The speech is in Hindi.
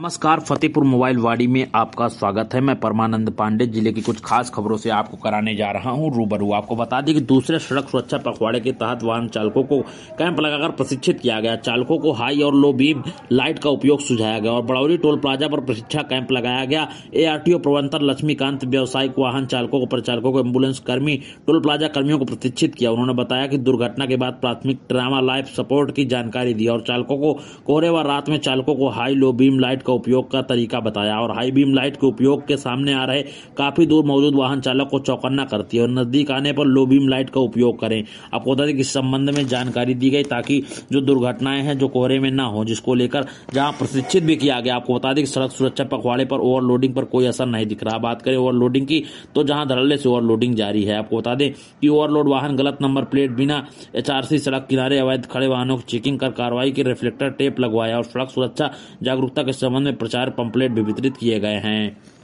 नमस्कार, फतेहपुर मोबाइल वाड़ी में आपका स्वागत है। मैं परमानंद पांडे जिले की कुछ खास खबरों से आपको कराने जा रहा हूं रूबरू। आपको बता दें कि दूसरे सड़क सुरक्षा पखवाड़े के तहत वाहन चालकों को कैंप लगाकर प्रशिक्षित किया गया। चालकों को हाई और लो बीम लाइट का उपयोग सुझाया गया और बड़ौली टोल प्लाजा पर प्रशिक्षण कैंप लगाया गया। ARTO प्रबंधक लक्ष्मीकांत व्यावसायिक वाहन चालकों को, परिचालकों को, एम्बुलेंस कर्मी, टोल प्लाजा कर्मियों को प्रशिक्षित किया। उन्होंने बताया कि दुर्घटना के बाद प्राथमिक ट्रामा लाइफ सपोर्ट की जानकारी दी और चालकों को कोहरे व रात में चालकों को हाई लो बीम लाइट का उपयोग का तरीका बताया। और हाई बीम लाइट के उपयोग के सामने आ रहे काफी दूर मौजूद वाहन चालक को चौकन्ना करती है और नजदीक आने पर लो बीम लाइट का उपयोग करें। आपको बता दें कि इस संबंध में जानकारी दी गई ताकि जो दुर्घटनाएं हैं जो कोहरे में ना हो, जिसको लेकर जहां प्रशिक्षित भी किया गया। आपको बता दें कि सड़क सुरक्षा पखवाड़े पर ओवरलोडिंग पर कोई असर नहीं दिख रहा। बात करें ओवरलोडिंग की तो जहां धड़ल्ले से ओवरलोडिंग जारी है। आपको बता दें कि ओवरलोड वाहन, गलत नंबर प्लेट, बिना HRC, सड़क किनारे अवैध खड़े वाहनों की चेकिंग कर कार्रवाई की, रिफ्लेक्टर टेप लगवाया और सड़क सुरक्षा जागरूकता के संबंध में प्रचार पंपलेट भी वितरित किए गए हैं।